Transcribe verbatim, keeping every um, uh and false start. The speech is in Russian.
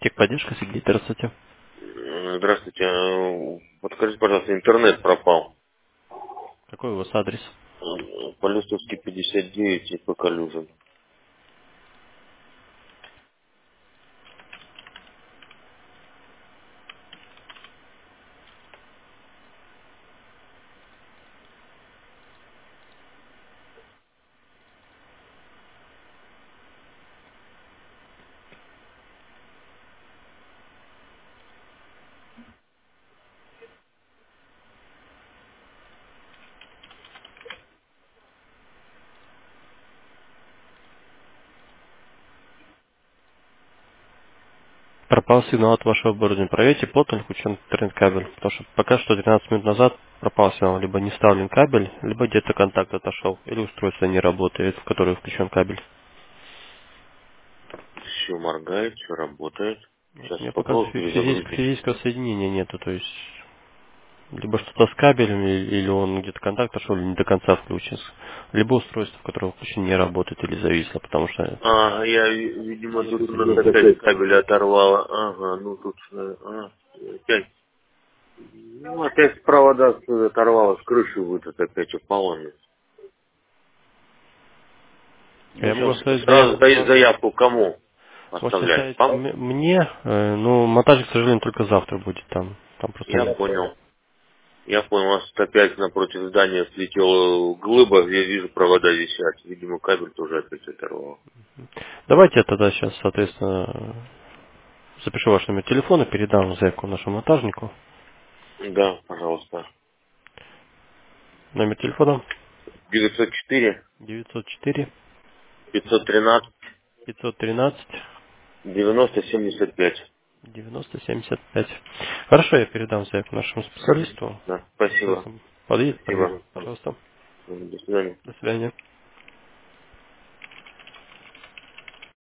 Техподдержка, Сергей, здравствуйте. М, Здравствуйте. Э, Подскажите, пожалуйста, интернет пропал. Какой у вас адрес? М, По Листовски пятьдесят девять и по Калюжин. Пропал сигнал от вашего оборудования. Проверьте плотно ли включен интернет-кабель. Потому что пока что двенадцать минут назад пропал сигнал. Либо не вставлен кабель, либо где-то контакт отошел. Или устройство не работает, в которое включен кабель. Все моргает, все работает. Вот Сейчас у меня пока попробую фи- физического, перезагрузить. физического соединения нету. То есть, либо что-то с кабелем, и- или он где-то контакт отошел, или не до конца включен. Либо устройство, в которое включен, не работает или зависло, потому что А, я, ви- видимо, тут у физического нас соединения. опять кабель оторвало. Ага, ну тут э, а, опять. Ну, опять провода с- оторвало, с крыши вот это опять упало. Ну, Я могу сейчас оставить сразу заявку. за- заявку кому Можете оставлять? оставить Вам? м- мне, э, ну, монтаж, к сожалению, только завтра будет там. Там просто Я нет. понял. Я понял, у нас тут опять напротив здания слетела глыба, я вижу, провода висят. Видимо, кабель тоже опять оторвал. Давайте я тогда сейчас, соответственно, запишу ваш номер телефона, передам заявку нашему монтажнику. Да, пожалуйста. Номер телефона девятьсот четыре девятьсот четыре пятьсот тринадцать пятьсот тринадцать девяносто семьдесят пять. девяносто семьдесят пять. Хорошо, я передам заявку нашему специалисту. Да, спасибо. Соответственно, подъедет, Спасибо. проверит. Пожалуйста. До свидания. До свидания.